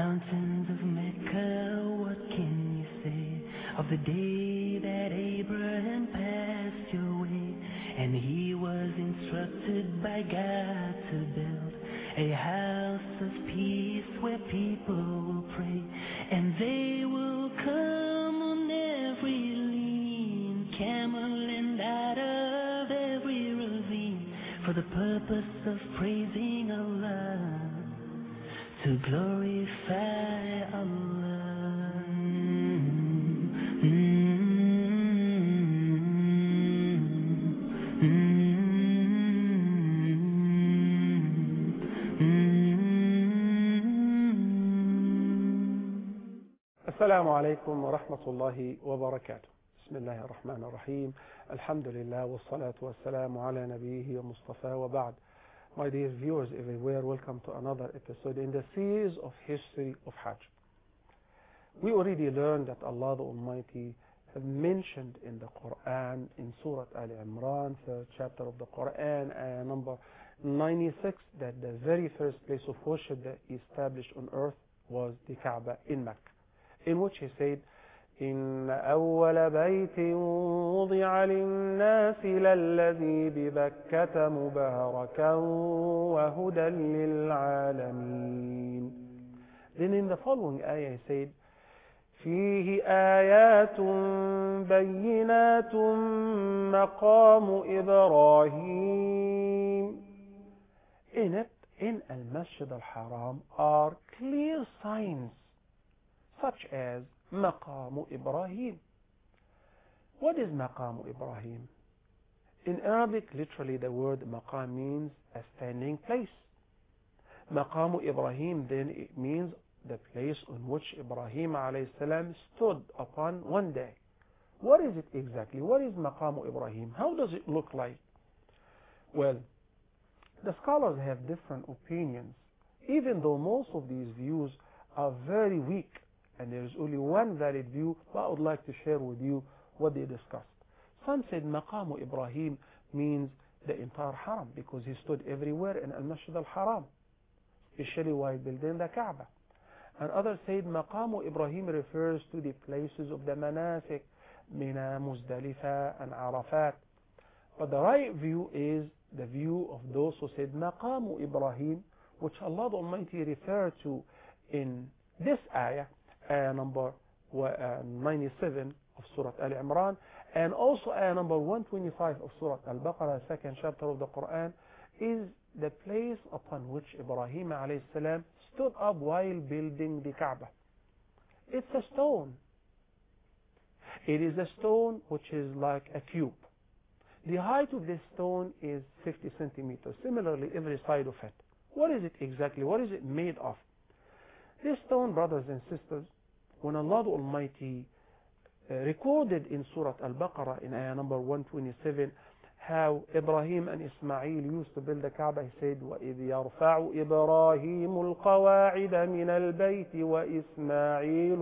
mountains of Mecca, what can you say of the day that Abraham passed your way? And he was instructed by God to build a house of peace where people will pray, and they will come on every lean camel and out of every ravine for the purpose of praising Allah, to glorify Allah. السلام عليكم ورحمة الله وبركاته. بسم الله الرحمن الرحيم. الحمد لله والصلاة والسلام على نبيه ومصطفى وبعد. My dear viewers everywhere, welcome to another episode in the series of history of Hajj. We already learned that Allah the Almighty have mentioned in the Quran, in Surah Al-Imran, third chapter of the Quran, ayah number 96, that the very first place of worship that He established on earth was the Kaaba in Mecca, in which He said, إن أول بيت وضع للناس للذي ببكة مباركا وهدى للعالمين. Then in the following ayah He said, فيه آيات بينات مقام إبراهيم. In it, in Al-Masjid Al-Haram, are clear signs such as مقام إبراهيم. What is مقام إبراهيم? In Arabic, literally the word مقام means a standing place. مقام إبراهيم, then it means the place on which Ibrahim alayhi salam stood upon one day. What is it exactly? What is مقام إبراهيم? How does it look like? Well, the scholars have different opinions, even though most of these views are very weak, and there is only one valid view, but I would like to share with you what they discussed. Some said مقام Ibrahim means the entire Haram, because he stood everywhere in Al-Masjid Al-Haram, especially while building the Kaaba. And others said مقام Ibrahim refers to the places of the manasik, Mina, Muzdalifah, and Arafat. But the right view is the view of those who said مقام Ibrahim, which Allah the Almighty referred to in this ayah, ayah number 97 of Surah Al-Imran, and also ayah number 125 of Surah Al-Baqarah, second chapter of the Quran, is the place upon which Ibrahim alayhi salam stood up while building the Kaaba. It's a stone. It is a stone which is like a cube. The height of this stone is 50 centimeters. Similarly, every side of it. What is it exactly? What is it made of? This stone, brothers and sisters, when Allah the Almighty recorded in Surah Al-Baqarah in ayah number 127 how Ibrahim and Ismail used to build the Kaaba, He said, وَإِذْ يَرْفَعُ إِبْرَاهِيمُ الْقَوَاعِدَ مِنَ الْبَيْتِ وَإِسْمَاعِيلُ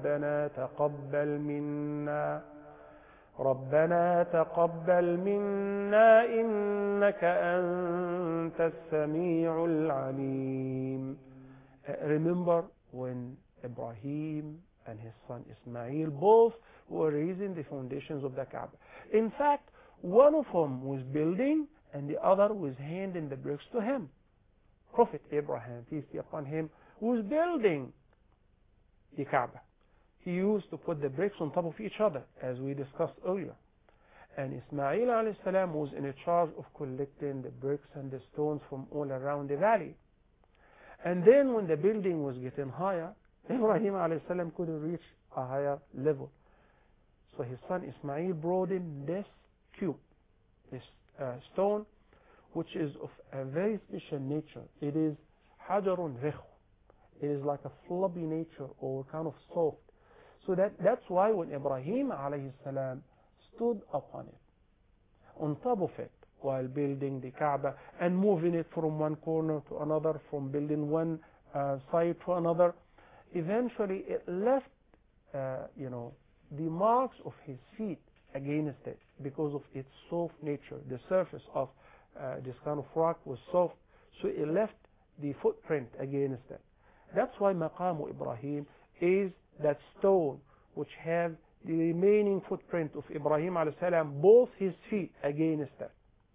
رَبَّنَا تَقَبَّلْ مِنَّا إِنَّكَ أَنْتَ السَّمِيعُ الْعَلِيمُ. Remember when Ibrahim and his son Ismail both were raising the foundations of the Kaaba. In fact, one of them was building and the other was handing the bricks to him. Prophet Abraham, peace be upon him, was building the Kaaba. He used to put the bricks on top of each other, as we discussed earlier. And Ismail alayhi salam was in charge of collecting the bricks and the stones from all around the valley. And then when the building was getting higher, Ibrahim alayhi salam couldn't reach a higher level. So his son Ismail brought in this cube, this stone, which is of a very special nature. It is hajarun rikh. It is like a floppy nature or kind of soft. So that's why when Ibrahim alayhi salam stood upon it, on top of it, while building the Kaaba and moving it from one corner to another, from building one side to another, eventually it left the marks of his feet against it because of its soft nature. The surface of this kind of rock was soft, so it left the footprint against it. That's why Maqam Ibrahim is that stone which have the remaining footprint of Ibrahim alayhi salam, both his feet against that.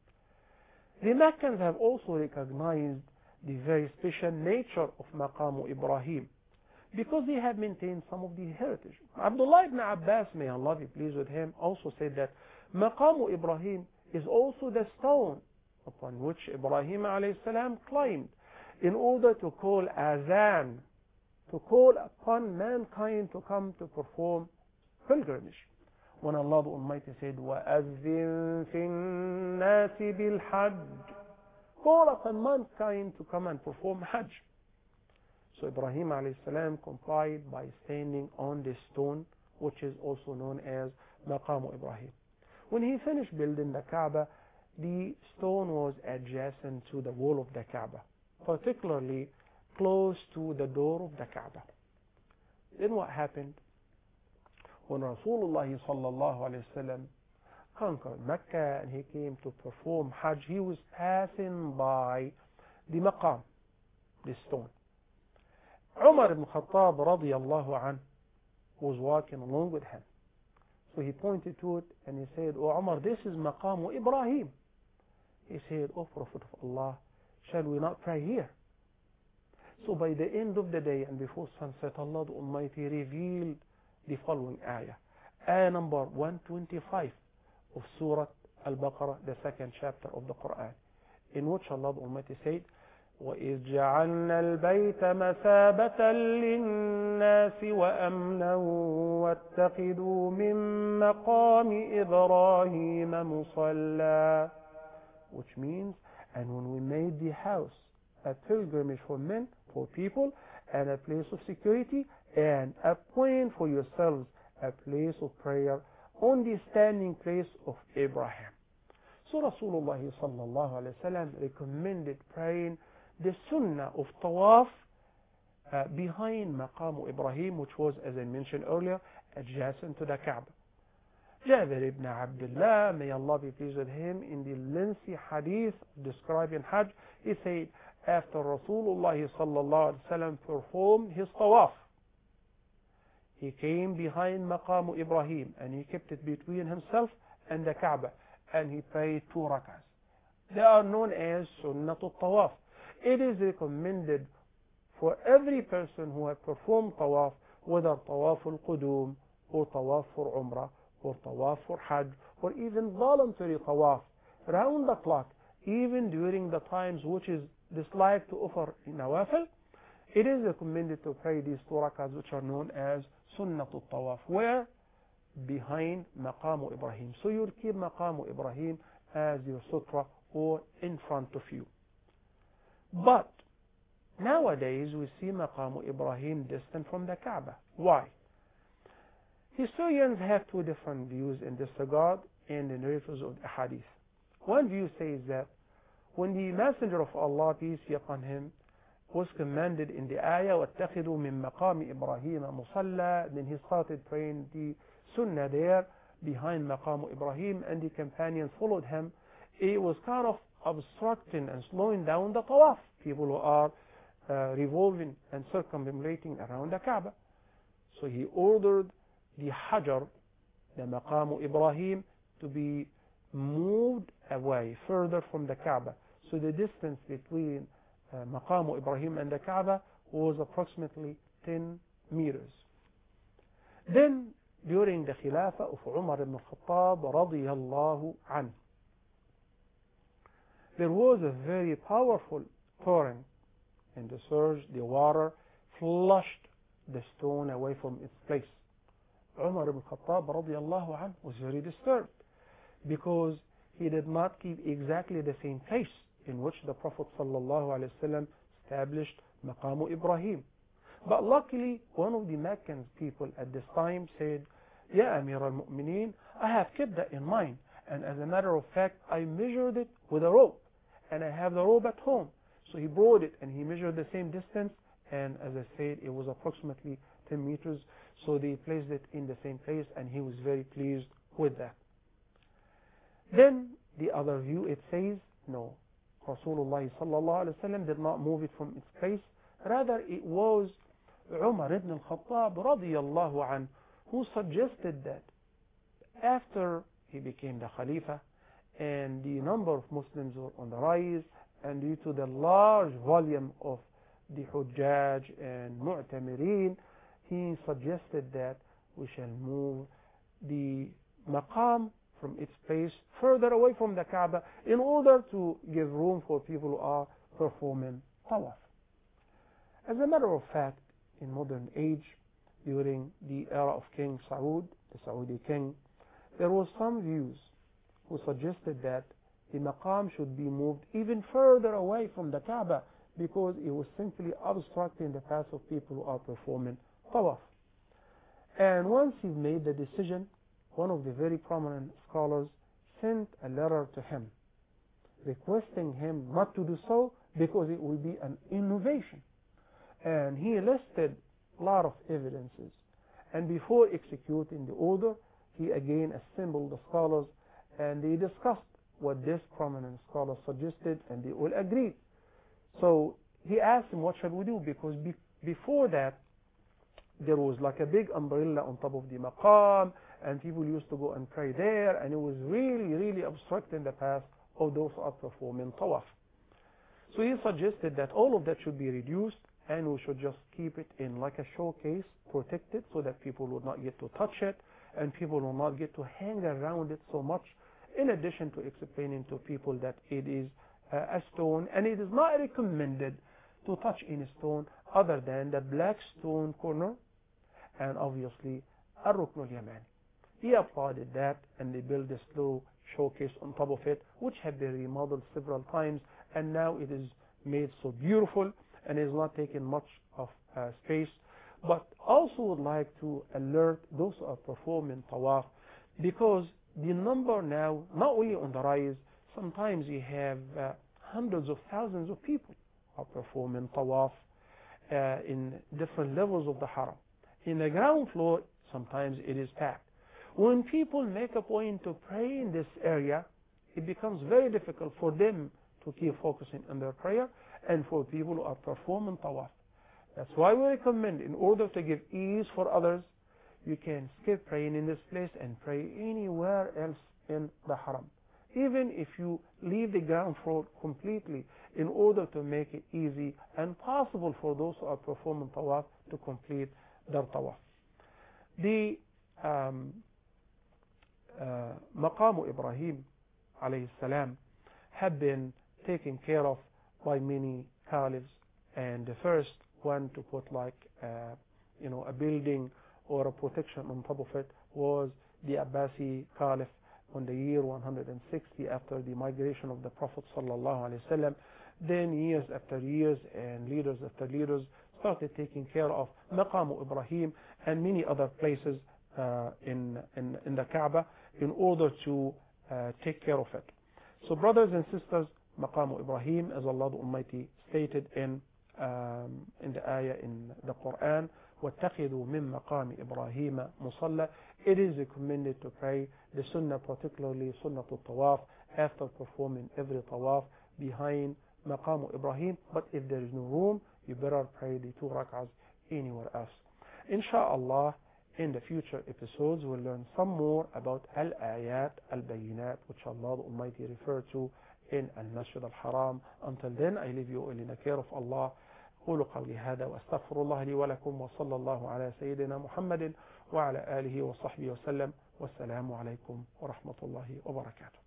The Meccans have also recognized the very special nature of Maqam Ibrahim because they have maintained some of the heritage. Abdullah ibn Abbas, may Allah be pleased with him, also said that Maqam Ibrahim is also the stone upon which Ibrahim alayhi salam climbed in order to call azan, to call upon mankind to come to perform pilgrimage. When Allah the Almighty said, وَأَذِّن فِي النَّاسِ بِالْحَجِّ, call upon mankind to come and perform Hajj. So Ibrahim alayhi salam complied by standing on this stone, which is also known as Maqam Ibrahim. When he finished building the Kaaba, the stone was adjacent to the wall of the Kaaba, particularly close to the door of the Kaaba. Then what happened? When Rasulullah sallallahu alayhi wasallam conquered Mecca and he came to perform Hajj, he was passing by the Maqam, the stone. Umar ibn Khattab radiyallahu anh was walking along with him. So he pointed to it and he said, "Oh Umar, this is Maqam Ibrahim." He said, "Oh Prophet of Allah, shall we not pray here?" So by the end of the day and before sunset, Allah the Almighty revealed the following ayah. Ayah number 125 of Surah Al-Baqarah, the second chapter of the Quran, in which Allah the Almighty said, وَإِذْ جَعَلْنَا الْبَيْتَ مَثَابَةً لِلنَّاسِ وَأَمْنًا وَاتَّخِذُوا مِن مَّقَامِ إِبْرَاهِيمَ مُصَلًّى, which means, and when we made the house a pilgrimage for men, for people, and a place of security, and appoint for yourselves a place of prayer on the standing place of Abraham. So Rasulullah sallallahu alayhi wa sallam recommended praying the sunnah of tawaf behind Maqam Ibrahim, which was, as I mentioned earlier, adjacent to the Kaaba. Jabir ibn Abdullah, may Allah be pleased with him, in the lengthy hadith describing Hajj, he said, after Rasulullah sallallahu alayhi wa sallam performed his tawaf, he came behind Maqam Ibrahim and he kept it between himself and the Kaaba, and he prayed 2 rak'ahs. They are known as Sunnatul Tawaf. It is recommended for every person who has performed Tawaf, whether Tawaf al-Qudum or Tawaf for Umrah or Tawaf for Hajj or even voluntary Tawaf, round the clock, even during the times which is disliked to offer Nawafil, it is recommended to pray these 2 rak'ahs which are known as Sunnatul Tawaf, where? Behind Maqam Ibrahim. So you'll keep Maqam Ibrahim as your sutra or in front of you. But nowadays we see Maqam Ibrahim distant from the Kaaba. Why? Historians have 2 different views in this regard in the narrators of the Hadith. One view says that when the Messenger of Allah, peace be upon him, was commanded in the ayah, وَاتَّخِذُوا مِن مَقَامِ إِبْرَاهِيمَ مُصَلًّى, then he started praying the sunnah there behind Maqam Ibrahim, and the companions followed him. It was kind of obstructing and slowing down the tawaf, people who are revolving and circumambulating around the Kaaba. So he ordered the Hajar, the Maqam Ibrahim, to be moved away further from the Kaaba. So the distance between Maqam Ibrahim and the Kaaba was approximately 10 meters. Then during the Khilafah of Umar ibn Khattab radiyallahu anhu, there was a very powerful torrent, and the surge, the water, flushed the stone away from its place. Umar ibn Khattab radiyallahu anhu was very disturbed because he did not keep exactly the same place in which the Prophet sallallahu alaihi wasallam established Maqam Ibrahim. But luckily, one of the Meccan people at this time said, "Ya Amir al-Mu'mineen, I have kept that in mind, and as a matter of fact, I measured it with a rope, and I have the rope at home." So he brought it and he measured the same distance, and as I said, it was approximately 10 meters. So they placed it in the same place, and he was very pleased with that. Then the other view, it says, no, Rasulullah sallallahu alaihi wasallam did not move it from its place, Rather, it was Umar ibn al-Khattab radiyallahu anhu who suggested that after he became the Khalifa and the number of Muslims were on the rise, and due to the large volume of the Hujjaj and Mu'tamirin, he suggested that we shall move the maqam from its place further away from the Kaaba in order to give room for people who are performing tawaf. As a matter of fact, in modern age, during the era of King Saud, the Saudi king, there was some views who suggested that the maqam should be moved even further away from the Kaaba because it was simply obstructing the path of people who are performing tawaf. And once he made the decision, one of the very prominent scholars sent a letter to him requesting him not to do so because it will be an innovation. And he listed a lot of evidences. And before executing the order, he again assembled the scholars and they discussed what this prominent scholar suggested, and they all agreed. So he asked him, what shall we do? Because before that, there was like a big umbrella on top of the maqam, and people used to go and pray there, and it was really, really obstructing the path of those who are performing tawaf. So he suggested that all of that should be reduced, and we should just keep it in like a showcase, protected, so that people will not get to touch it, and people will not get to hang around it so much, in addition to explaining to people that it is a stone, and it is not recommended to touch any stone other than the black stone corner, and obviously Ar-Rukn al-Yamani. He applauded that, and they built this little showcase on top of it, which had been remodeled several times, and now it is made so beautiful, and is not taking much of space. But also would like to alert those who are performing tawaf, because the number now, not only on the rise, sometimes you have hundreds of thousands of people are performing tawaf in different levels of the haram. In the ground floor, sometimes it is packed. When people make a point to pray in this area, it becomes very difficult for them to keep focusing on their prayer, and for people who are performing tawaf. That's why we recommend, in order to give ease for others, you can skip praying in this place and pray anywhere else in the haram. Even if you leave the ground floor completely, in order to make it easy and possible for those who are performing tawaf to complete their tawaf. The Maqam Ibrahim alayhi salam have been taken care of by many caliphs, and the first one to put like a building or a protection on top of it was the Abbasi Caliph on the year 160 after the migration of the Prophet sallallahu alaihi wasallam. Then years after years and leaders after leaders started taking care of Maqam Ibrahim and many other places in the Kaaba in order to take care of it. So brothers and sisters, Maqam Ibrahim, as Allah the Almighty stated in the ayah in the Quran, وَاتَّخِذُوا مِن مَقَامِ إِبْرَاهِيمَ مُصَلَّى. It is recommended to pray the sunnah, particularly sunnah al-tawaf, after performing every tawaf behind Maqam Ibrahim. But if there is no room, you better pray the 2 rak'ahs anywhere else. Insha'Allah, in the future episodes, we'll learn some more about al-ayat, al-bayinat, which Allah the Almighty referred to in al-Masjid al-Haram. Until then, I leave you all in the care of Allah. قولوا قولي هذا واستغفر الله لي ولكم وصلى الله على سيدنا محمد وعلى آله وصحبه وسلم والسلام عليكم ورحمة الله وبركاته.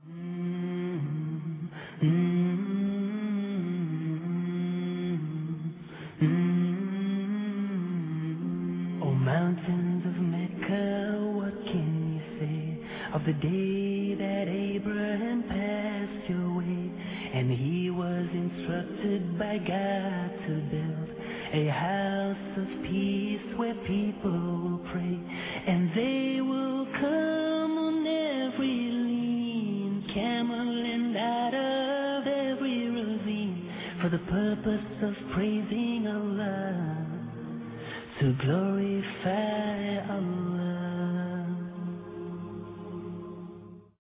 O mountains of Mecca, what can you say of the day that Abraham passed your way, and he was instructed by God to build a house of peace where people will pray, and they will come on every lean camel and out of every ravine for the purpose of praising Allah, to glorify Allah.